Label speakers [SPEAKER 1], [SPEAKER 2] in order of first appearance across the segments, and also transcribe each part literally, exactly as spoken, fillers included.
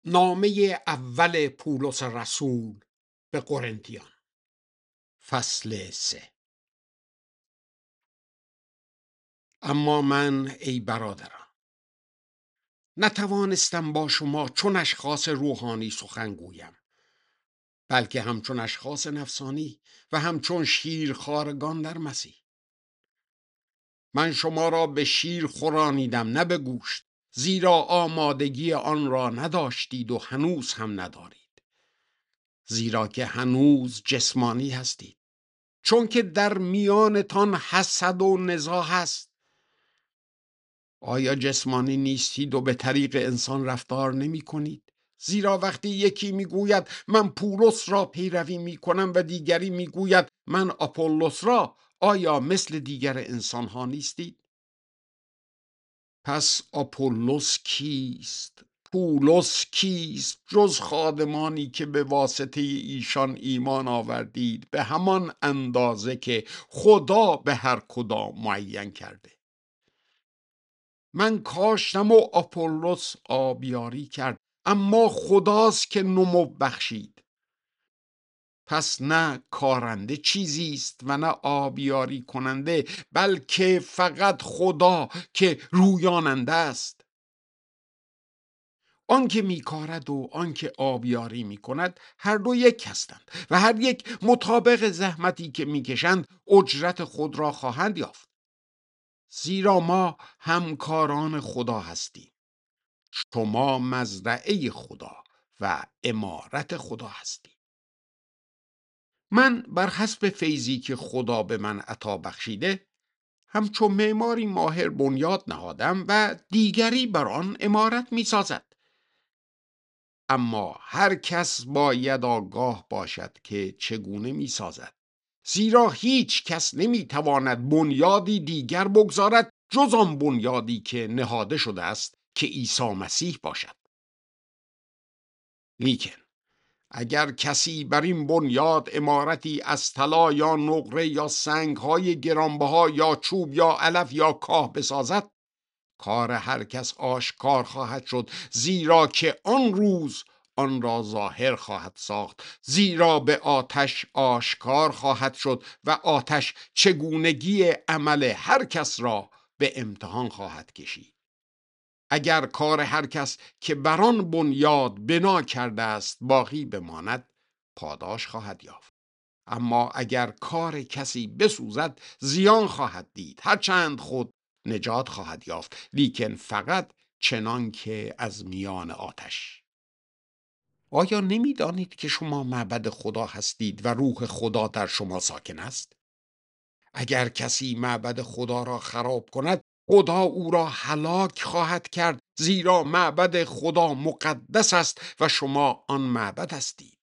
[SPEAKER 1] نامه اول پولس رسول به قرنتیان، فصل سه. اما من ای برادران نتوانستم با شما چون اشخاص روحانی سخن گویم، بلکه همچون اشخاص نفسانی و همچون شیرخوارگان در مسیح. من شما را به شیر خورانیدم، نه به گوشت، زیرا آمادگی آن را نداشتید و هنوز هم ندارید، زیرا که هنوز جسمانی هستید، چون که در میانتان حسد و نزاع هست. آیا جسمانی نیستید و به طریق انسان رفتار نمی کنید؟ زیرا وقتی یکی می گوید من پولس را پیروی می کنم و دیگری می گوید من آپولس را، آیا مثل دیگر انسان ها نیستید؟ پس آپولس کیست؟ پولس کیست؟ جز خادمانی که به واسطه ایشان ایمان آوردید، به همان اندازه که خدا به هر کدام معین کرده. من کاشتم و آپولس آبیاری کرد، اما خداست که نمو بخشید. پس نه کارنده چیزی است و نه آبیاری کننده، بلکه فقط خدا که رویاننده است. آن که می کارد و آن که آبیاری می کند هر دو یک هستند و هر یک مطابق زحمتی که می کشند اجرت خود را خواهند یافت. زیرا ما همکاران خدا هستیم، شما مزرعه خدا و عمارت خدا هستید. من بر حسب فیضی که خدا به من عطا بخشیده همچون معماری ماهر بنیاد نهادم و دیگری بر آن عمارت می سازد. اما هر کس باید آگاه باشد که چگونه می سازد، زیرا هیچ کس نمی تواند بنیادی دیگر بگذارد جز آن بنیادی که نهاده شده است که عیسی مسیح باشد. لیکن اگر کسی بر این بنیاد عمارتی از طلا یا نقره یا سنگ‌های گرانبها یا چوب یا علف یا کاه بسازد، کار هر کس آشکار خواهد شد، زیرا که آن روز آن را ظاهر خواهد ساخت، زیرا به آتش آشکار خواهد شد و آتش چگونگی عمل هر کس را به امتحان خواهد کشید. اگر کار هر کس که بر آن بنیاد بنا کرده است باقی بماند، پاداش خواهد یافت. اما اگر کار کسی بسوزد زیان خواهد دید، هرچند خود نجات خواهد یافت، لیکن فقط چنان که از میان آتش. آیا نمی‌دانید که شما معبد خدا هستید و روح خدا در شما ساکن است؟ اگر کسی معبد خدا را خراب کند، خدا او را هلاک خواهد کرد، زیرا معبد خدا مقدس است و شما آن معبد هستید.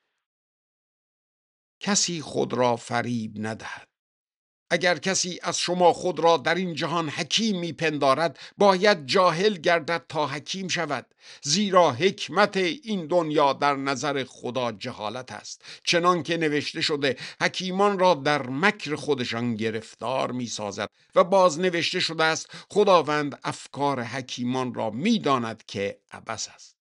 [SPEAKER 1] کسی خود را فریب ندهد. اگر کسی از شما خود را در این جهان حکیم میپندارد، باید جاهل گردد تا حکیم شود، زیرا حکمت این دنیا در نظر خدا جهالت است. چنان که نوشته شده حکیمان را در مکر خودشان گرفتار میسازد و باز نوشته شده است خداوند افکار حکیمان را میداند که عبث است.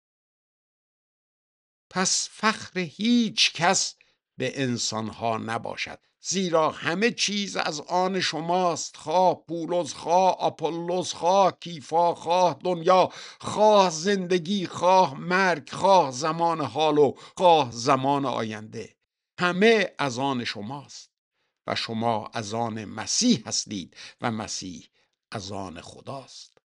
[SPEAKER 1] پس فخر هیچ کس به انسانها نباشد، زیرا همه چیز از آن شماست، خواه پولس، خواه آپولس، خواه کیفا، خواه دنیا، خواه زندگی، خواه مرگ، خواه زمان حال و خواه زمان آینده. همه از آن شماست و شما از آن مسیح هستید و مسیح از آن خداست.